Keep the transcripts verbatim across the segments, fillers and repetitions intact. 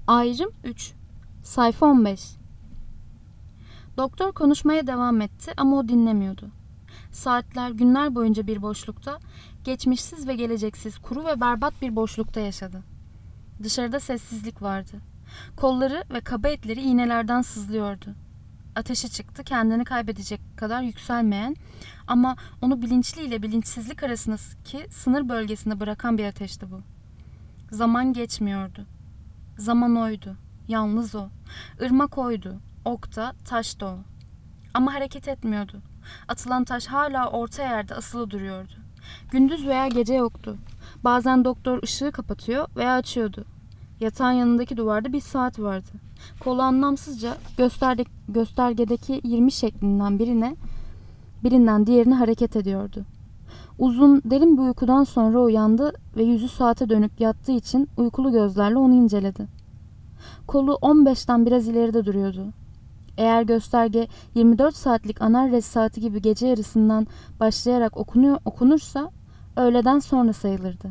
Ayrım üç. Sayfa on beş. Doktor konuşmaya devam etti ama o dinlemiyordu. Saatler, günler boyunca bir boşlukta, geçmişsiz ve geleceksiz, kuru ve berbat bir boşlukta yaşadı. Dışarıda sessizlik vardı. Kolları ve kaba etleri iğnelerden sızlıyordu. Ateşi çıktı, kendini kaybedecek kadar yükselmeyen ama onu bilinçli ile bilinçsizlik arasındaki sınır bölgesinde bırakan bir ateşti bu. Zaman geçmiyordu. Zaman oydu. Yalnız o. Irmak oydu. Ok da, taş da o. Ama hareket etmiyordu. Atılan taş hala orta yerde asılı duruyordu. Gündüz veya gece yoktu. Bazen doktor ışığı kapatıyor veya açıyordu. Yatağın yanındaki duvarda bir saat vardı. Kolu anlamsızca gösterde, göstergedeki yirmi şeklinden birine, birinden diğerine hareket ediyordu. Uzun, derin bir uykudan sonra uyandı ve yüzü saate dönük yattığı için uykulu gözlerle onu inceledi. Kolu on beşten biraz ileride duruyordu. Eğer gösterge yirmi dört saatlik Anarres saati gibi gece yarısından başlayarak okunuyor, okunursa öğleden sonra sayılırdı.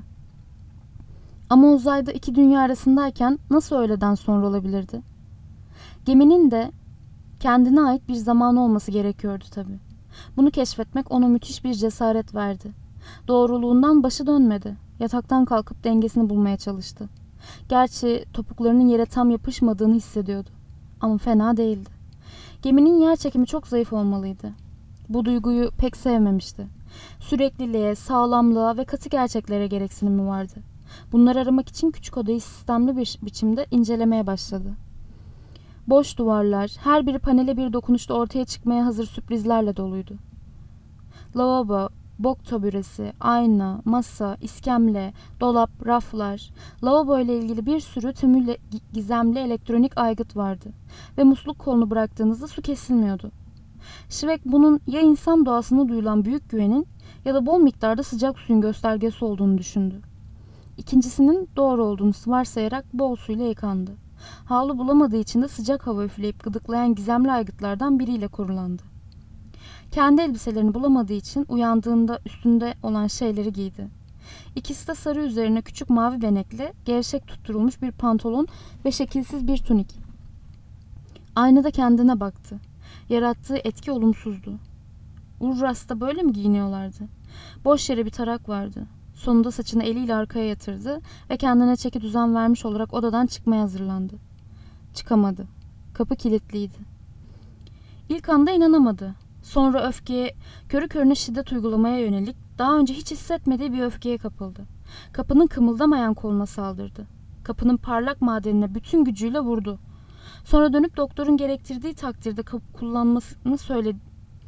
Ama uzayda iki dünya arasındayken nasıl öğleden sonra olabilirdi? Geminin de kendine ait bir zamanı olması gerekiyordu tabii. Bunu keşfetmek ona müthiş bir cesaret verdi. Doğruluğundan başı dönmedi. Yataktan kalkıp dengesini bulmaya çalıştı. Gerçi topuklarının yere tam yapışmadığını hissediyordu. Ama fena değildi. Geminin yerçekimi çok zayıf olmalıydı. Bu duyguyu pek sevmemişti. Sürekliliğe, sağlamlığa ve katı gerçeklere gereksinimi vardı. Bunları aramak için küçük odayı sistemli bir biçimde incelemeye başladı. Boş duvarlar, her biri panele bir dokunuşta ortaya çıkmaya hazır sürprizlerle doluydu. Lavabo, bok taburesi, ayna, masa, iskemle, dolap, raflar, lavabo ile ilgili bir sürü tümüyle gizemli elektronik aygıt vardı ve musluk kolunu bıraktığınızda su kesilmiyordu. Şivek bunun ya insan doğasına duyulan büyük güvenin ya da bol miktarda sıcak suyun göstergesi olduğunu düşündü. İkincisinin doğru olduğunu varsayarak bol suyla yıkandı. Havlu bulamadığı için de sıcak hava üfleyip gıdıklayan gizemli aygıtlardan biriyle korulandı. Kendi elbiselerini bulamadığı için uyandığında üstünde olan şeyleri giydi. İkisi de sarı üzerine küçük mavi benekli, gevşek tutturulmuş bir pantolon ve şekilsiz bir tunik. Aynada kendine baktı. Yarattığı etki olumsuzdu. Urras'ta böyle mi giyiniyorlardı? Boş yere bir tarak vardı. Sonunda saçını eliyle arkaya yatırdı ve kendine çeki düzen vermiş olarak odadan çıkmaya hazırlandı. Çıkamadı. Kapı kilitliydi. İlk anda inanamadı. Sonra öfkeye, körü körüne şiddet uygulamaya yönelik daha önce hiç hissetmediği bir öfkeye kapıldı. Kapının kımıldamayan koluna saldırdı. Kapının parlak madenine bütün gücüyle vurdu. Sonra dönüp doktorun gerektirdiği takdirde kullanmasını söyledi.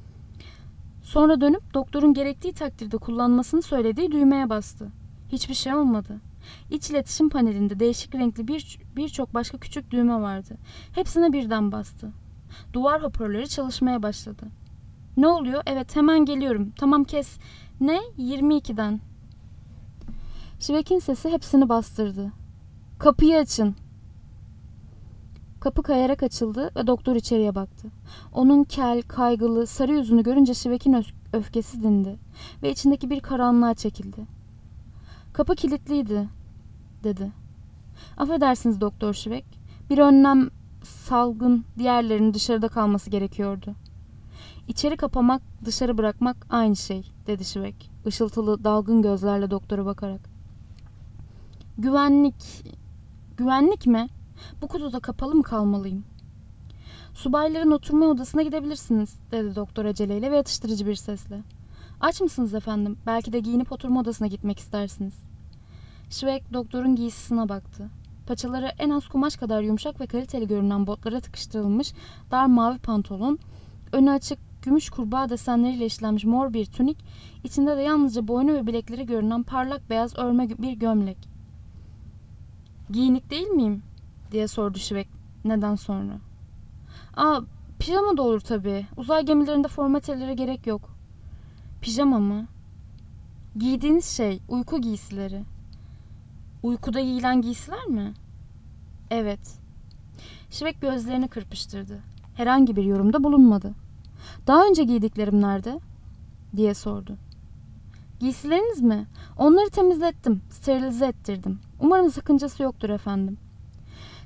Sonra dönüp doktorun gerektiği takdirde kullanmasını söylediği düğmeye bastı. Hiçbir şey olmadı. İç iletişim panelinde değişik renkli bir birçok başka küçük düğme vardı. Hepsine birden bastı. Duvar hoparlörü çalışmaya başladı. Ne oluyor? Evet, hemen geliyorum. Tamam, kes. Ne? yirmi ikiden. Şivek'in sesi hepsini bastırdı. Kapıyı açın. Kapı kayarak açıldı ve doktor içeriye baktı. Onun kel, kaygılı, sarı yüzünü görünce Şivek'in öfkesi dindi ve içindeki bir karanlığa çekildi. Kapı kilitliydi, dedi. Affedersiniz Doktor Şivek. Bir önlem salgın, diğerlerinin dışarıda kalması gerekiyordu. İçeri kapamak, dışarı bırakmak aynı şey, dedi Şivek, ışıltılı, dalgın gözlerle doktora bakarak. Güvenlik, güvenlik mi? Bu kutuda kapalı mı kalmalıyım? Subayların oturma odasına gidebilirsiniz, dedi doktor aceleyle ve yatıştırıcı bir sesle. Aç mısınız efendim? Belki de giyinip oturma odasına gitmek istersiniz. Şivek doktorun giysisine baktı. Paçaları en az kumaş kadar yumuşak ve kaliteli görünen botlara tıkıştırılmış dar mavi pantolon, önü açık gümüş kurbağa desenleriyle işlenmiş mor bir tunik, içinde de yalnızca boynu ve bilekleri görünen parlak beyaz örme bir gömlek. Giyinik değil miyim? Diye sordu Şivek neden sonra. Aa, pijama da olur tabii. Uzay gemilerinde formatelere gerek yok. Pijama mı? Giydiğiniz şey uyku giysileri. Uykuda giyilen giysiler mi? Evet. Şivek gözlerini kırpıştırdı. Herhangi bir yorumda bulunmadı. Daha önce giydiklerim nerede? Diye sordu. Giysileriniz mi? Onları temizlettim, sterilize ettirdim. Umarım sakıncası yoktur efendim.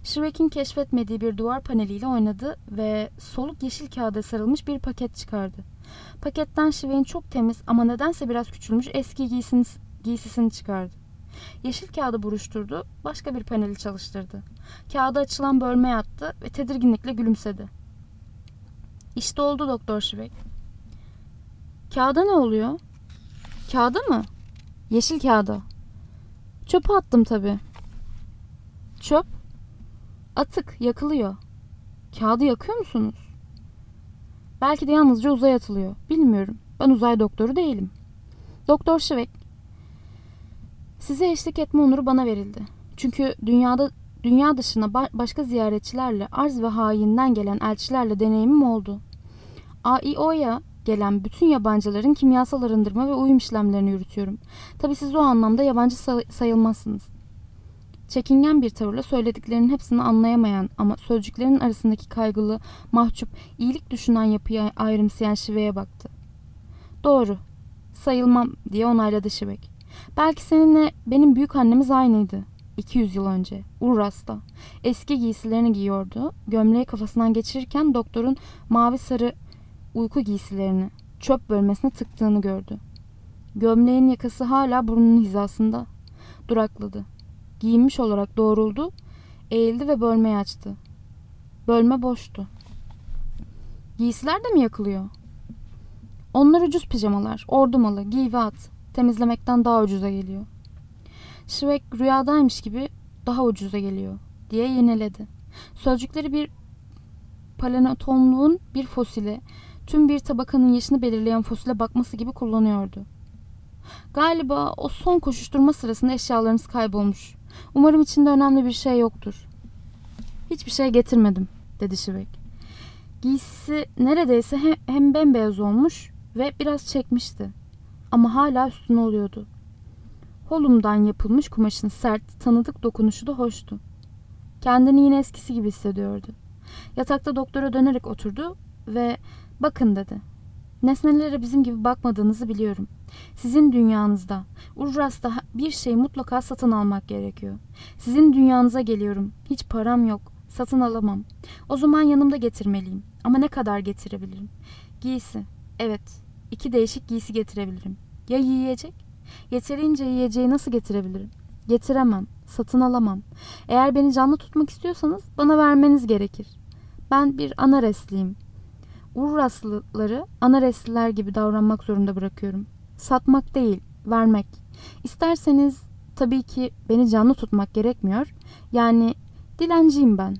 Shrek'in keşfetmediği bir duvar paneliyle oynadı ve soluk yeşil kağıda sarılmış bir paket çıkardı. Paketten Shrek'in çok temiz ama nedense biraz küçülmüş eski giysisini, giysisini çıkardı. Yeşil kağıdı buruşturdu, başka bir paneli çalıştırdı. Kağıda açılan bölmeye attı ve tedirginlikle gülümsedi. İşte oldu Doktor Shrek. Kağıda ne oluyor? Kağıda mı? Yeşil kağıda. Çöpe attım tabii. Çöp? Atık, yakılıyor. Kağıdı yakıyor musunuz? Belki de yalnızca uzaya atılıyor. Bilmiyorum. Ben uzay doktoru değilim. Doktor Shrek, size eşlik etme onuru bana verildi. Çünkü dünyada dünya dışına ba- başka ziyaretçilerle, arz ve hayinden gelen elçilerle deneyimim oldu. A I O'ya gelen bütün yabancıların kimyasal arındırma ve uyum işlemlerini yürütüyorum. Tabii siz o anlamda yabancı say- sayılmazsınız. Çekingen bir tavırla söylediklerinin hepsini anlayamayan ama sözcüklerin arasındaki kaygılı, mahcup, iyilik düşünen yapıya ayrımsayan Şive'ye baktı. Doğru, sayılmam diye onayladı Şivek. Belki seninle benim büyük annemiz aynıydı. iki yüz yıl önce, Urras'ta. Eski giysilerini giyiyordu. Gömleği kafasından geçirirken doktorun mavi sarı uyku giysilerini çöp bölmesine tıktığını gördü. Gömleğin yakası hala burnunun hizasında. Durakladı. Giyinmiş olarak doğruldu, eğildi ve bölmeyi açtı. Bölme boştu. Giysiler de mi yakılıyor? Onlar ucuz pijamalar, ordu malı, giy ve at. Temizlemekten daha ucuza geliyor. Shrek rüyadaymış gibi daha ucuza geliyor diye yeniledi. Sözcükleri bir paleontologun bir fosile, tüm bir tabakanın yaşını belirleyen fosile bakması gibi kullanıyordu. Galiba o son koşuşturma sırasında eşyalarınız kaybolmuş. Umarım içinde önemli bir şey yoktur. Hiçbir şey getirmedim, dedi Shrek. Giysisi neredeyse hem, hem bembeyaz olmuş ve biraz çekmişti. Ama hala üstüne oluyordu. Holumdan yapılmış kumaşın sert, tanıdık dokunuşu da hoştu. Kendini yine eskisi gibi hissediyordu. Yatakta doktora dönerek oturdu ve bakın dedi. Nesnelere bizim gibi bakmadığınızı biliyorum. Sizin dünyanızda, Urras'ta bir şey mutlaka satın almak gerekiyor. Sizin dünyanıza geliyorum. Hiç param yok. Satın alamam. O zaman yanımda getirmeliyim. Ama ne kadar getirebilirim? Giysi. Evet. İki değişik giysi getirebilirim. Ya yiyecek? Yeterince yiyeceği nasıl getirebilirim? Getiremem. Satın alamam. Eğer beni canlı tutmak istiyorsanız bana vermeniz gerekir. Ben bir Anaresliyim. Urraslıları Anaresliler gibi davranmak zorunda bırakıyorum. Satmak değil, vermek. İsterseniz tabii ki beni canlı tutmak gerekmiyor. Yani dilenciyim ben.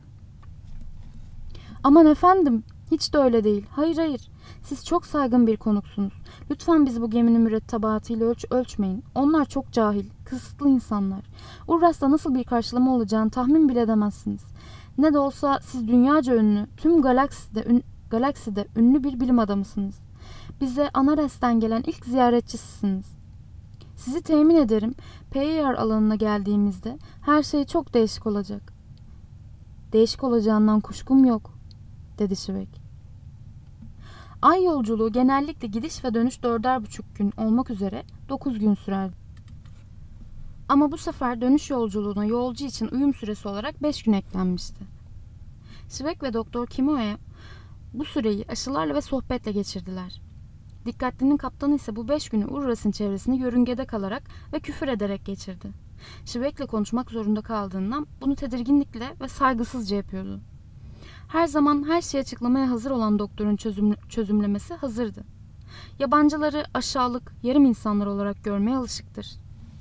Aman efendim, hiç de öyle değil. Hayır hayır. Siz çok saygın bir konuksunuz. Lütfen bizi bu geminin mürettebatıyla ölç ölçmeyin. Onlar çok cahil, kısıtlı insanlar. Urras'ta nasıl bir karşılama olacağını tahmin bile edemezsiniz. Ne de olsa siz dünyaca ünlü, tüm galakside, ün, galakside ünlü bir bilim adamısınız. Bize Anares'ten gelen ilk ziyaretçisiniz. Sizi temin ederim, P Y R alanına geldiğimizde her şey çok değişik olacak. Değişik olacağından kuşkum yok, dedi Shrek. Ay yolculuğu genellikle gidiş ve dönüş dörder buçuk gün olmak üzere dokuz gün sürerdi. Ama bu sefer dönüş yolculuğuna yolcu için uyum süresi olarak beş gün eklenmişti. Shrek ve Doktor Kimoya bu süreyi aşılarla ve sohbetle geçirdiler. Dikkatlinin kaptanı ise bu beş günü Urras'ın çevresini yörüngede kalarak ve küfür ederek geçirdi. Shrek'le konuşmak zorunda kaldığından bunu tedirginlikle ve saygısızca yapıyordu. Her zaman her şeyi açıklamaya hazır olan doktorun çözüm, çözümlemesi hazırdı. Yabancıları aşağılık, yarım insanlar olarak görmeye alışıktır.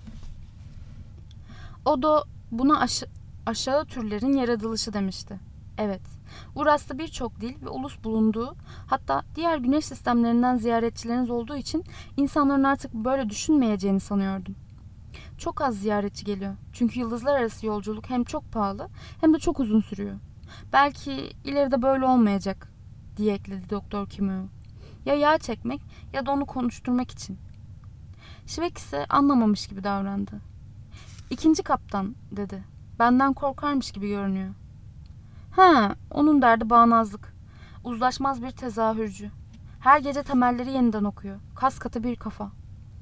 O da buna aş- aşağı türlerin yaratılışı demişti. Evet, Urras'ta birçok dil ve ulus bulunduğu, hatta diğer güneş sistemlerinden ziyaretçileriniz olduğu için insanların artık böyle düşünmeyeceğini sanıyordum. Çok az ziyaretçi geliyor. Çünkü yıldızlar arası yolculuk hem çok pahalı hem de çok uzun sürüyor. Belki ileride böyle olmayacak, diye ekledi Doktor Kimio. Ya yağ çekmek ya da onu konuşturmak için. Shrek ise anlamamış gibi davrandı. İkinci kaptan, dedi. Benden korkarmış gibi görünüyor. Ha, onun derdi bağnazlık. Uzlaşmaz bir tezahürcü. Her gece temelleri yeniden okuyor. Kas katı bir kafa.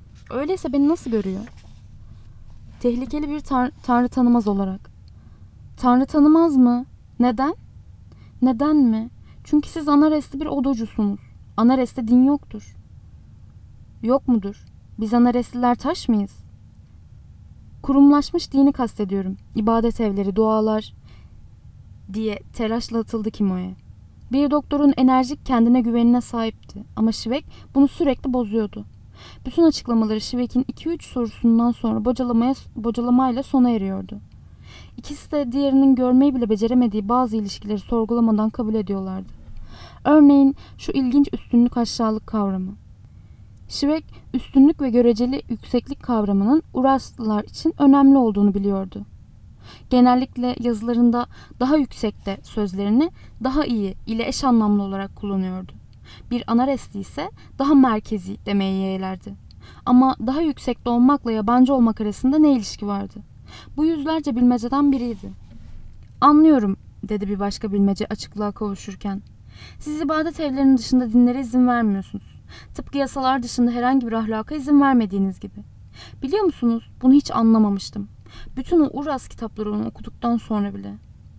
Öyleyse beni nasıl görüyor? Tehlikeli bir tar- tanrı tanımaz olarak. Tanrı tanımaz mı? Neden? Neden mi? Çünkü siz Anares'te bir odocusunuz. Anares'te din yoktur. Yok mudur? Biz Anaresliler taş mıyız? Kurumlaşmış dini kastediyorum. İbadet evleri, dualar diye telaşla atıldı Kimo'ya. Bir doktorun enerjik kendine güvenine sahipti ama Şivek bunu sürekli bozuyordu. Bütün açıklamaları Şivek'in iki üç sorusundan sonra bocalamaya, bocalamayla sona eriyordu. İkisi de diğerinin görmeyi bile beceremediği bazı ilişkileri sorgulamadan kabul ediyorlardı. Örneğin şu ilginç üstünlük aşağılık kavramı. Şivek, üstünlük ve göreceli yükseklik kavramının Uraslılar için önemli olduğunu biliyordu. Genellikle yazılarında daha yüksekte sözlerini daha iyi ile eş anlamlı olarak kullanıyordu. Bir Anaresli ise daha merkezi demeyi yeğlerdi. Ama daha yüksekte olmakla yabancı olmak arasında ne ilişki vardı? Bu yüzlerce bilmeceden biriydi. Anlıyorum, dedi bir başka bilmece açıklığa kavuşurken. Siz ibadet evlerinin dışında dinlere izin vermiyorsunuz. Tıpkı yasalar dışında herhangi bir ahlaka izin vermediğiniz gibi. Biliyor musunuz? Bunu hiç anlamamıştım. Bütün o Uras kitaplarını okuduktan sonra bile.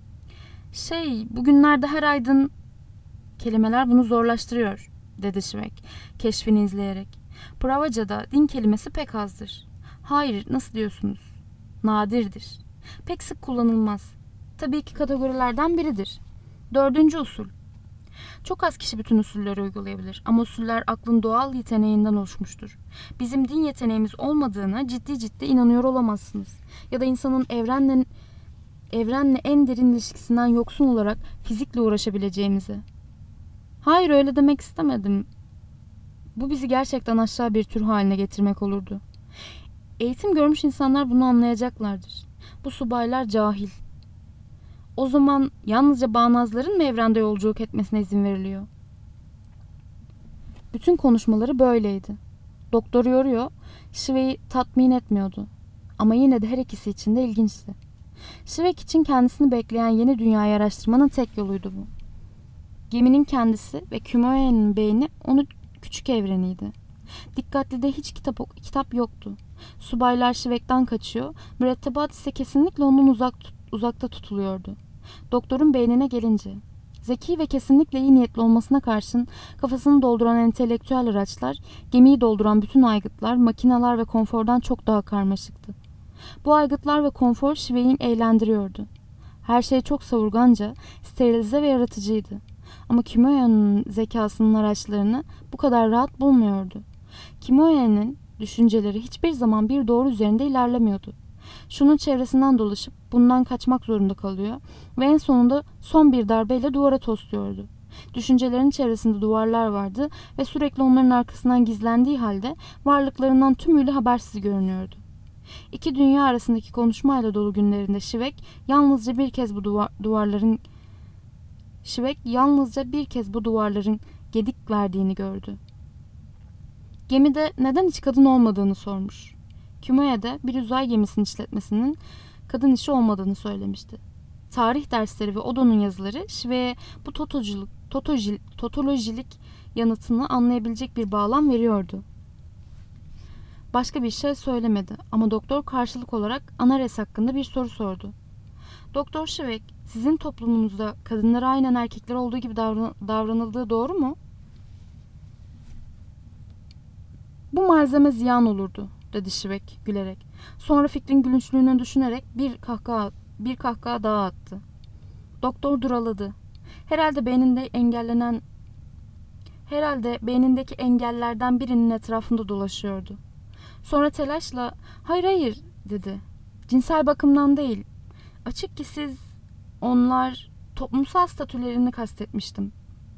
Şey, bugünlerde her aydın... Kelimeler bunu zorlaştırıyor, dedi Şivek, keşfini izleyerek. Pravaca'da din kelimesi pek azdır. Hayır, nasıl diyorsunuz? Nadirdir. Pek sık kullanılmaz. Tabii ki kategorilerden biridir. Dördüncü usul. Çok az kişi bütün usulleri uygulayabilir ama usuller aklın doğal yeteneğinden oluşmuştur. Bizim din yeteneğimiz olmadığına ciddi ciddi inanıyor olamazsınız. Ya da insanın evrenle, evrenle en derin ilişkisinden yoksun olarak fizikle uğraşabileceğimizi. Hayır, öyle demek istemedim. Bu bizi gerçekten aşağı bir tür haline getirmek olurdu. Eğitim görmüş insanlar bunu anlayacaklardır. Bu subaylar cahil. O zaman yalnızca bağnazların mı evrende yolculuk etmesine izin veriliyor? Bütün konuşmaları böyleydi. Doktor yoruyor, Şivek'i tatmin etmiyordu. Ama yine de her ikisi için de ilginçti. Şivek için kendisini bekleyen yeni dünyayı araştırmanın tek yoluydu bu. Geminin kendisi ve Kimoya'nın beyni onun küçük evreniydi. Dikkatli'de hiç kitap, kitap yoktu. Subaylar Şivek'ten kaçıyor, mürettebat ise kesinlikle ondan uzak tut, uzakta tutuluyordu. Doktorun beynine gelince, zeki ve kesinlikle iyi niyetli olmasına karşın kafasını dolduran entelektüel araçlar, gemiyi dolduran bütün aygıtlar, makineler ve konfordan çok daha karmaşıktı. Bu aygıtlar ve konfor Şivek'i eğlendiriyordu. Her şey çok savurganca, sterilize ve yaratıcıydı. Ama Kimoya'nın zekasının araçlarını bu kadar rahat bulmuyordu. Kimoya'nın düşünceleri hiçbir zaman bir doğru üzerinde ilerlemiyordu. Şunun çevresinden dolaşıp bundan kaçmak zorunda kalıyor ve en sonunda son bir darbeyle duvara tosluyordu. Düşüncelerin çevresinde duvarlar vardı ve sürekli onların arkasından gizlendiği halde varlıklarından tümüyle habersiz görünüyordu. İki dünya arasındaki konuşmayla dolu günlerinde Şivek yalnızca bir kez bu duvar, duvarların Şivek yalnızca bir kez bu duvarların gedik verdiğini gördü. Gemide neden hiç kadın olmadığını sormuş. Kimoya da bir uzay gemisinin işletmesinin kadın işi olmadığını söylemişti. Tarih dersleri ve Odo'nun yazıları Şivek'e bu totoculuk, totojil, totolojilik yanıtını anlayabilecek bir bağlam veriyordu. Başka bir şey söylemedi ama doktor karşılık olarak Anares hakkında bir soru sordu. Doktor Şivek, sizin toplumunuzda kadınlara aynen erkekler olduğu gibi davran- davranıldığı doğru mu? Bu malzeme ziyan olurdu, dedi Şivek gülerek. Sonra fikrin gülünçlüğünü düşünerek bir kahkaha, bir kahkaha daha attı. Doktor duraladı. Herhalde beyninde engellenen, herhalde beynindeki engellerden birinin etrafında dolaşıyordu. Sonra telaşla, hayır hayır, dedi. Cinsel bakımdan değil. Açık ki siz, onlar, toplumsal statülerini kastetmiştim.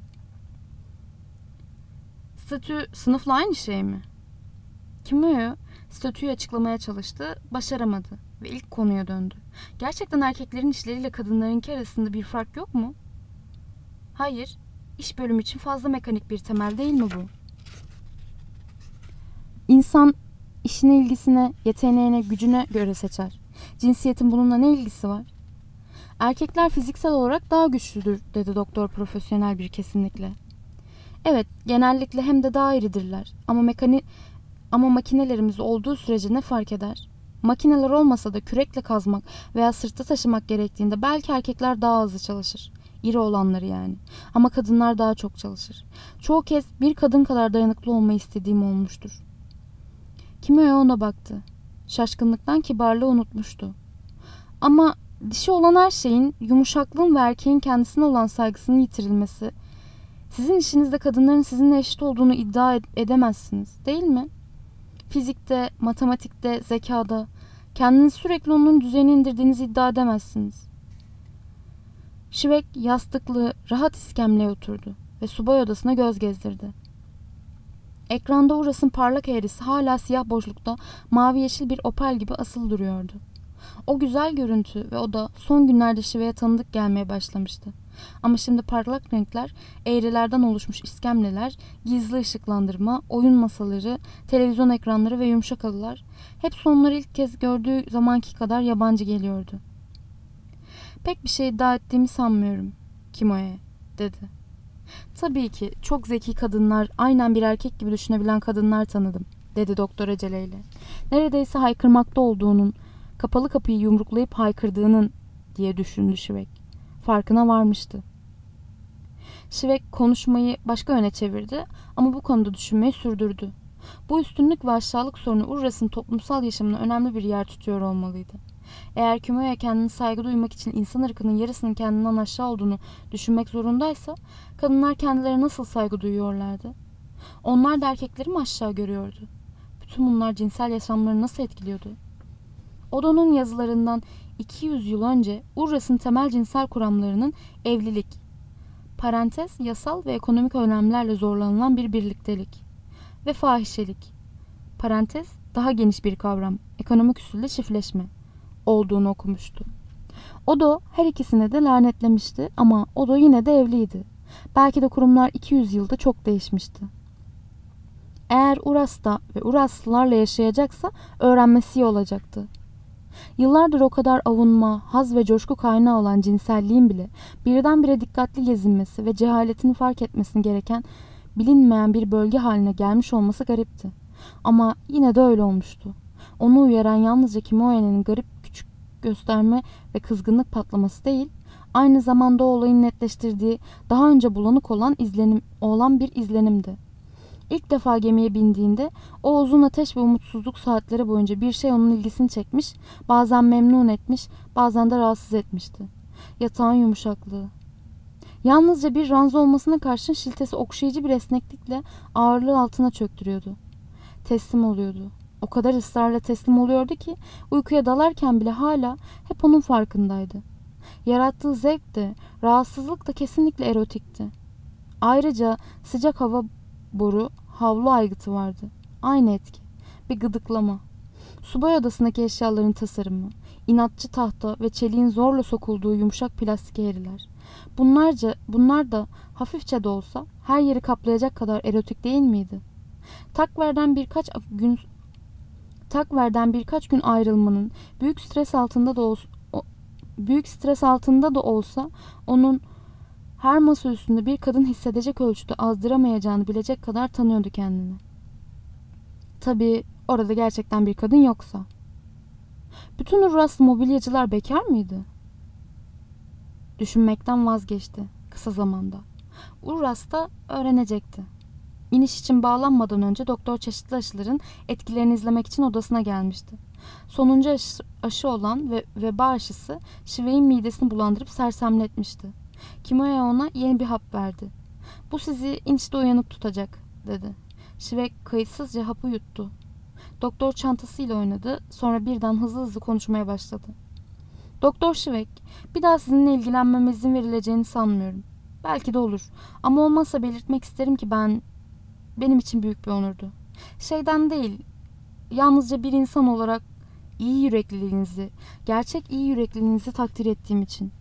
Statü sınıfla aynı şey mi? Kimoya statüyü açıklamaya çalıştı, başaramadı ve ilk konuya döndü. Gerçekten erkeklerin işleriyle kadınlarınki arasında bir fark yok mu? Hayır, iş bölümü için fazla mekanik bir temel değil mi bu? İnsan işine, ilgisine, yeteneğine, gücüne göre seçer. Cinsiyetin bununla ne ilgisi var? Erkekler fiziksel olarak daha güçlüdür, dedi doktor profesyonel bir kesinlikle. Evet, genellikle hem de daha iridirler. Ama mekani ama makinelerimiz olduğu sürece ne fark eder? Makineler olmasa da kürekle kazmak veya sırtta taşımak gerektiğinde belki erkekler daha hızlı çalışır. İri olanları yani. Ama kadınlar daha çok çalışır. Çoğu kez bir kadın kadar dayanıklı olmayı istediğim olmuştur. Kimoya ona baktı. Şaşkınlıktan kibarlığı unutmuştu. Ama dişi olan her şeyin, yumuşaklığın ve erkeğin kendisine olan saygısının yitirilmesi, sizin işinizde kadınların sizinle eşit olduğunu iddia edemezsiniz, değil mi? Fizikte, matematikte, zekada, kendinizi sürekli onun düzeyine indirdiğinizi iddia edemezsiniz. Şivek yastıklı, rahat iskemleye oturdu ve subay odasına göz gezdirdi. Ekranda Uras'ın parlak eğrisi hala siyah boşlukta mavi yeşil bir opal gibi asılı duruyordu. O güzel görüntü ve o da son günlerde Şive'ye tanıdık gelmeye başlamıştı. Ama şimdi parlak renkler, eğrilerden oluşmuş iskemleler, gizli ışıklandırma, oyun masaları, televizyon ekranları ve yumuşak halılar hepsi onları ilk kez gördüğü zamanki kadar yabancı geliyordu. Pek bir şey iddia ettiğimi sanmıyorum, Kimoya, dedi. Tabii ki çok zeki kadınlar, aynen bir erkek gibi düşünebilen kadınlar tanıdım, dedi doktor aceleyle. Neredeyse haykırmakta olduğunun, kapalı kapıyı yumruklayıp haykırdığının diye düşündü Şivek. Farkına varmıştı. Şivek konuşmayı başka yöne çevirdi ama bu konuda düşünmeyi sürdürdü. Bu üstünlük ve aşağılık sorunu Urras'ın toplumsal yaşamına önemli bir yer tutuyor olmalıydı. Eğer Kimoya kendine saygı duymak için insan ırkının yarısının kendinden aşağı olduğunu düşünmek zorundaysa, kadınlar kendilerine nasıl saygı duyuyorlardı? Onlar da erkekleri mi aşağı görüyordu? Bütün bunlar cinsel yaşamlarını nasıl etkiliyordu? Odo'nun yazılarından iki yüz yıl önce Urras'ın temel cinsel kuramlarının evlilik, parantez yasal ve ekonomik önlemlerle zorlanılan bir birliktelik ve fahişelik, parantez daha geniş bir kavram, ekonomik usulle çiftleşme olduğunu okumuştu. Odo her ikisine de lanetlemişti ama Odo yine de evliydi. Belki de kurumlar iki yüz yılda çok değişmişti. Eğer Uras'ta ve Uraslılarla yaşayacaksa öğrenmesi iyi olacaktı. Yıllardır o kadar avunma, haz ve coşku kaynağı olan cinselliğin bile birdenbire dikkatli gezinmesi ve cehaletini fark etmesini gereken bilinmeyen bir bölge haline gelmiş olması garipti. Ama yine de öyle olmuştu. Onu uyaran yalnızca Kimoya'nın garip küçük gösterme ve kızgınlık patlaması değil, aynı zamanda o olayın netleştirdiği daha önce bulanık olan izlenim olan bir izlenimdi. İlk defa gemiye bindiğinde o uzun ateş ve umutsuzluk saatleri boyunca bir şey onun ilgisini çekmiş, bazen memnun etmiş, bazen de rahatsız etmişti. Yatağın yumuşaklığı. Yalnızca bir ranza olmasına karşın şiltesi okşayıcı bir esneklikle ağırlığı altına çöktürüyordu. Teslim oluyordu. O kadar ısrarla teslim oluyordu ki uykuya dalarken bile hala hep onun farkındaydı. Yarattığı zevk de, rahatsızlık da kesinlikle erotikti. Ayrıca sıcak hava boru, havlu aygıtı vardı. Aynı etki. Bir gıdıklama. Subay odasındaki eşyaların tasarımı, inatçı tahta ve çeliğin zorla sokulduğu yumuşak plastik eğriler. Bunlarca, bunlar da hafifçe de olsa her yeri kaplayacak kadar erotik değil miydi? Takver'den birkaç gün Takver'den birkaç gün ayrılmanın büyük stres altında da olsa, büyük stres altında da olsa onun her masa üstünde bir kadın hissedecek ölçüde azdıramayacağını bilecek kadar tanıyordu kendini. Tabii orada gerçekten bir kadın yoksa. Bütün Urraslı mobilyacılar bekar mıydı? Düşünmekten vazgeçti kısa zamanda. Urras da öğrenecekti. İniş için bağlanmadan önce doktor çeşitli aşıların etkilerini izlemek için odasına gelmişti. Sonuncu aşı, aşı olan ve veba aşısı Şivek'in midesini bulandırıp sersemletmişti. Kimoya ona yeni bir hap verdi. "Bu sizi inişte uyanık tutacak," dedi. Şivek kayıtsızca hapı yuttu. Doktor çantasıyla oynadı, sonra birden hızlı hızlı konuşmaya başladı. "Doktor Şivek, bir daha sizinle ilgilenmeme izin verileceğini sanmıyorum. Belki de olur. Ama olmazsa belirtmek isterim ki ben... Benim için büyük bir onurdu. Şeyden değil, yalnızca bir insan olarak iyi yürekliliğinizi, gerçek iyi yürekliliğinizi takdir ettiğim için."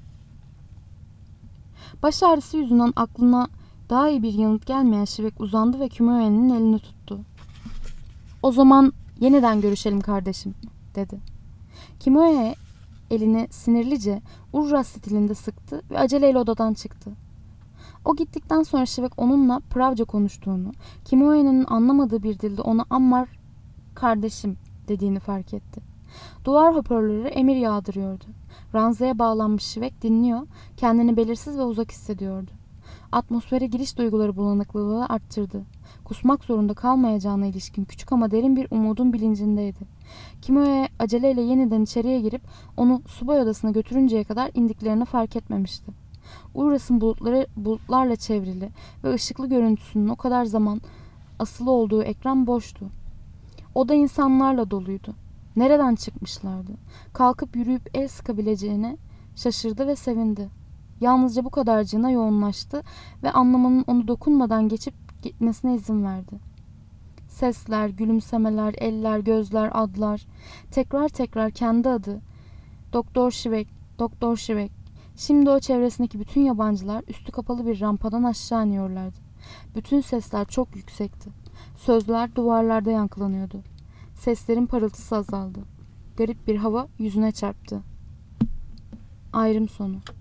Baş ağrısı yüzünden aklına daha iyi bir yanıt gelmeyen Şivek uzandı ve Kimoya'nın elini tuttu. "O zaman yeniden görüşelim kardeşim," dedi. Kimoya elini sinirlice Urras stilinde sıktı ve aceleyle odadan çıktı. O gittikten sonra Şivek onunla Pravca konuştuğunu, Kimoya'nın anlamadığı bir dilde ona "Ammar kardeşim" dediğini fark etti. Duvar hoparlörleri emir yağdırıyordu. Ranzaya bağlanmış Şivek dinliyor, kendini belirsiz ve uzak hissediyordu. Atmosfere giriş duyguları bulanıklılığı arttırdı. Kusmak zorunda kalmayacağına ilişkin küçük ama derin bir umudun bilincindeydi. Kimo'ya aceleyle yeniden içeriye girip onu subay odasına götürünceye kadar indiklerini fark etmemişti. Uras'ın bulutları, bulutlarla çevrili ve ışıklı görüntüsünün o kadar zaman asılı olduğu ekran boştu. Oda insanlarla doluydu. Nereden çıkmışlardı? Kalkıp yürüyüp el sıkabileceğine şaşırdı ve sevindi. Yalnızca bu kadarcığına yoğunlaştı ve anlamanın onu dokunmadan geçip gitmesine izin verdi. Sesler, gülümsemeler, eller, gözler, adlar. Tekrar tekrar kendi adı. Doktor Şivek, Doktor Şivek. Şimdi o çevresindeki bütün yabancılar üstü kapalı bir rampadan aşağı iniyorlardı. Bütün sesler çok yüksekti. Sözler duvarlarda yankılanıyordu. Seslerin parıltısı azaldı. Garip bir hava yüzüne çarptı. Ayrım sonu.